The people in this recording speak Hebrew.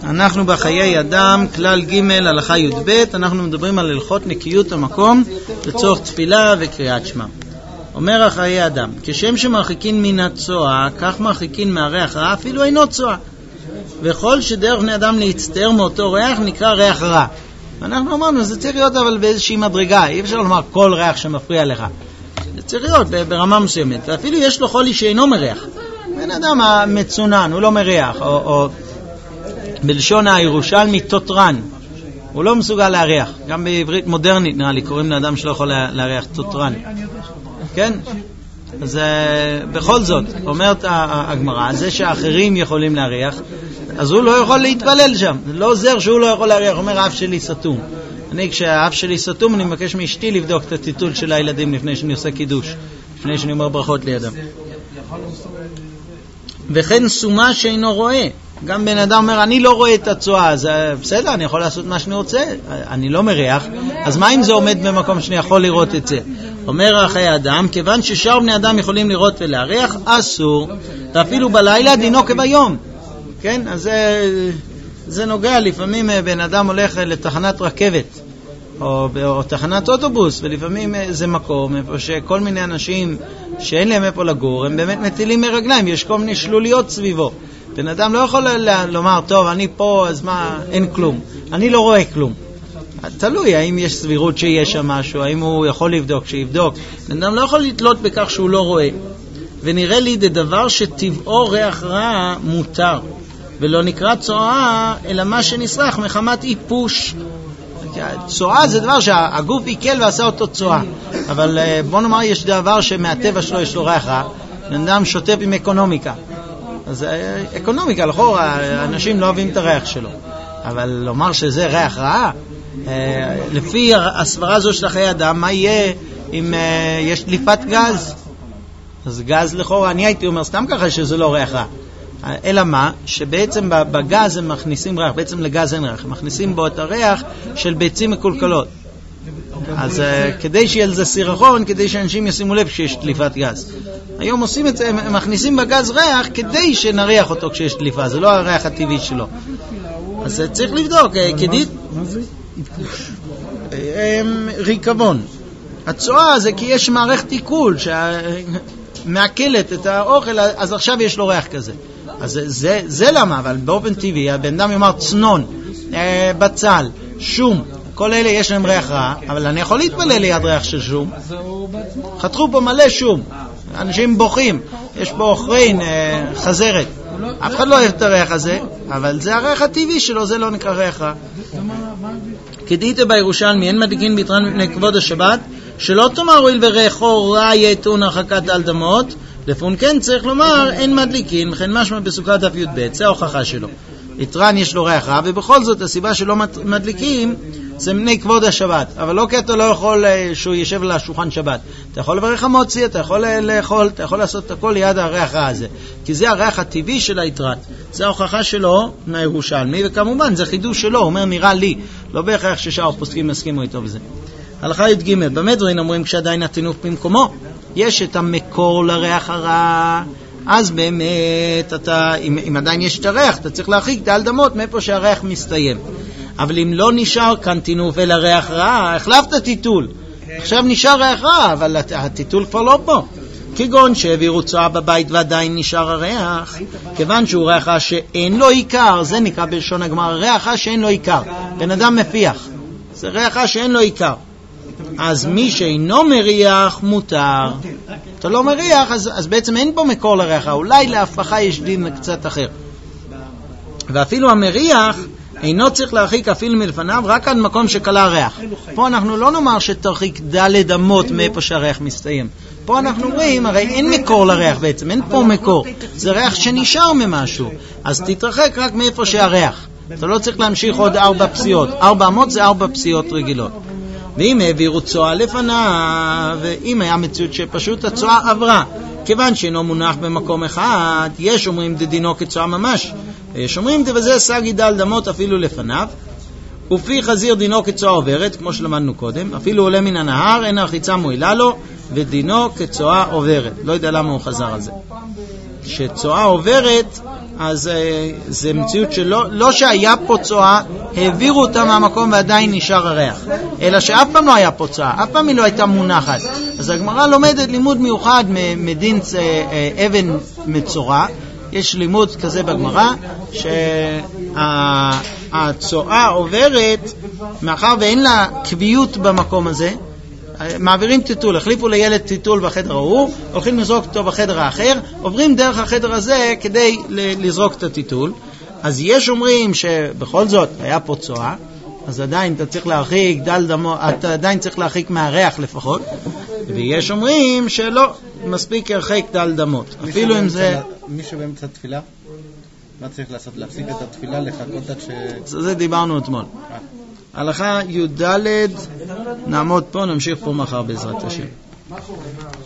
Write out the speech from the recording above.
אנחנו בחיי אדם, כלל ג' הלכה י"ב, אנחנו מדברים על הלכות נקיות המקום לצורך תפילה וקריאת שמע. אומר החיי אדם, כשם שמרחיקין מן הצועה, כך מרחיקין מהריח רע, אפילו אינו צועה. וכל שדרך בני אדם להצטער מאותו ריח נקרא ריח רע. ואנחנו אמרנו, זה צריך להיות אבל באיזושהי מדרגה, אי אפשר לומר כל ריח שמפריע לך. זה צריך להיות ברמה מסוימת, ואפילו יש לו חולי שאינו מריח. בן אדם המצונן, הוא לא מריח, או בלשון הירושלמי תותרן, הוא לא מסוגל להריח. גם בעברית מודרנית נראה לי קוראים לאדם שלא יכול להריח תותרן. כן? אז בכל זאת, אומרת הגמרא, זה שאחרים יכולים להריח, אז הוא לא יכול להתפלל שם. זה לא עוזר שהוא לא יכול להריח. אומר, האף שלי סתום. כשהאף שלי סתום, אני מבקש מאשתי לבדוק את הטיטול של הילדים לפני שאני עושה קידוש, לפני שאני אומר ברכות לידם. וכן סומה שאינו רואה. גם בן אדם אומר, אני לא רואה את הצועה, אז בסדר, אני יכול לעשות מה שאני רוצה, אני לא מריח, אז מה אם זה עומד במקום שאני יכול לראות את זה? אומר חיי אדם, כיוון ששאר בני אדם יכולים לראות ולהריח, אסור, ואפילו בלילה דינו כביום. כן? אז זה נוגע, לפעמים בן אדם הולך לתחנת רכבת, או תחנת אוטובוס, ולפעמים זה מקום איפה שכל מיני אנשים שאין להם איפה לגור, הם באמת מטילים מרגליים, יש כל מיני שלוליות סביבו. בן אדם לא יכול לומר, טוב, אני פה, אז מה, אין כלום. אני לא רואה כלום. תלוי, האם יש סבירות שיש שם משהו, האם הוא יכול לבדוק, שיבדוק. בן אדם לא יכול לתלות בכך שהוא לא רואה. ונראה לי דבר שטבעו ריח רע מותר, ולא נקרא צועה, אלא מה שנשרח מחמת איפוש. צועה זה דבר שהגוף עיכל ועשה אותו צועה. אבל בוא נאמר, יש דבר שמהטבע שלו יש לו ריח רע. בן אדם שוטף עם אקונומיקה. אז אקונומיקה, לכאורה, אנשים לא אוהבים את הריח שלו. אבל לומר שזה ריח רע, לפי הסברה הזו של חיי אדם, מה יהיה אם יש דליפת גז? אז גז לכאורה, אני הייתי אומר סתם ככה שזה לא ריח רע. אלא מה? שבעצם בגז הם מכניסים ריח, בעצם לגז אין ריח, הם מכניסים בו את הריח של ביצים מקולקלות. אז כדי שיהיה לזה סירחון, כדי שאנשים ישימו לב שיש דליפת גז. היום עושים את זה, הם מכניסים בגז ריח כדי שנריח אותו כשיש דליפה, זה לא הריח הטבעי שלו. אז צריך לבדוק, כדית ריקבון. הצועה זה כי יש מערכת עיכול שמעכלת את האוכל, אז עכשיו יש לו ריח כזה. אז זה למה, אבל באופן טבעי, הבן אדם יאמר צנון, בצל, שום, כל אלה יש להם ריח רע, אבל אני יכול להתפלל ליד ריח של שום. חתכו פה מלא שום, אנשים בוכים, יש פה אוכרין, חזרת. אף אחד לא אוהב את הריח הזה, אבל זה הריח הטבעי שלו, זה לא נקרא ריח רע. כדאית בירושלמי, אין מדליקין ביתרן מפני כבוד השבת, שלא תאמר הואיל וריחו רע יתון הרחקת על דמות, לפון כן צריך לומר אין מדליקין, וכן משמע בסוכת דף י"ב, זה ההוכחה שלו. יתרן יש לו ריח רע, ובכל זאת הסיבה שלא מדליקים זה מפני כבוד השבת, אבל לא כי אתה לא יכול שהוא יישב על השולחן שבת. אתה יכול לברך המוציא, אתה יכול לאכול, אתה יכול לעשות את הכל ליד הריח רע הזה, כי זה הריח הטבעי של היתרן. זה ההוכחה שלו מהירושלמי, וכמובן זה חידוש שלו, הוא אומר נראה לי, לא בהכרח ששאר הפוסקים מסכימו איתו בזה. הלכה י"ג, במדרין אומרים כשעדיין התינוף במקומו, יש את המקור לריח הרע, אז באמת אם עדיין יש את הריח, אתה צריך להרחיק את האלדמות מאיפה שהריח מסתיים. אבל אם לא נשאר כאן תינוף אלא ריח רע, החלפת טיטול, עכשיו נשאר ריח רע, אבל הטיטול כבר לא פה. כגון שהעבירו צועה בבית ועדיין נשאר הריח, כיוון שהוא ריח רע שאין לו עיקר, זה נקרא בלשון הגמרא, ריח רע שאין לו עיקר. בן אדם מפיח, זה ריח רע שאין לו עיקר. אז מי שאינו מריח מותר. אתה לא מריח, אז בעצם אין פה מקור לריח רע, אולי להפכה יש דין קצת אחר. ואפילו המריח אינו צריך להרחיק אפילו מלפניו, רק עד מקום שקלה ריח. פה אנחנו לא נאמר שתרחיק דלת אמות מאיפה שהריח מסתיים. פה אנחנו רואים, הרי אין מקור לריח בעצם, אין פה מקור. זה ריח שנשאר ממשהו. אז תתרחק רק מאיפה שהריח. אתה לא צריך להמשיך עוד 4 פסיעות. 4 אמות זה 4 פסיעות רגילות. ואם העבירו צועה לפניו, ואם היה מציאות שפשוט הצועה עברה, כיוון שאינו מונח במקום אחד, יש אומרים דדינו כצועה ממש, ויש אומרים דבזה סגי דל דמות אפילו לפניו, ופי חזיר דינו כצועה עוברת, כמו שלמדנו קודם, אפילו עולה מן הנהר, אין הרחיצה מועילה לו, ודינו כצועה עוברת. לא יודע למה הוא חזר על זה. שצועה עוברת, אז זה מציאות שלא שהיה פה צואה, העבירו אותה מהמקום ועדיין נשאר הריח, אלא שאף פעם לא היה פה צואה, אף פעם היא לא הייתה מונחת. אז הגמרא לומדת לימוד מיוחד מדין אבן מצורע. יש לימוד כזה בגמרא שהצואה עוברת, מאחר ואין לה קביעות במקום הזה, מעבירים טיטול, החליפו לילד טיטול בחדר ההוא, הולכים לזרוק אותו בחדר האחר, עוברים דרך החדר הזה כדי לזרוק את הטיטול. אז יש אומרים שבכל זאת היה פה צואה, אז עדיין אתה צריך להרחיק דל דמו, אתה עדיין צריך להרחיק מהריח לפחות, ויש אומרים שלא, מספיק ירחיק דל דמות. אפילו אם זה... מי שבאמצע תפילה, מה צריך לעשות? להפסיק את התפילה, לחכות עד זה דיברנו אתמול. הלכה י"ד, נעמוד פה, נמשיך פה מחר בעזרת השם.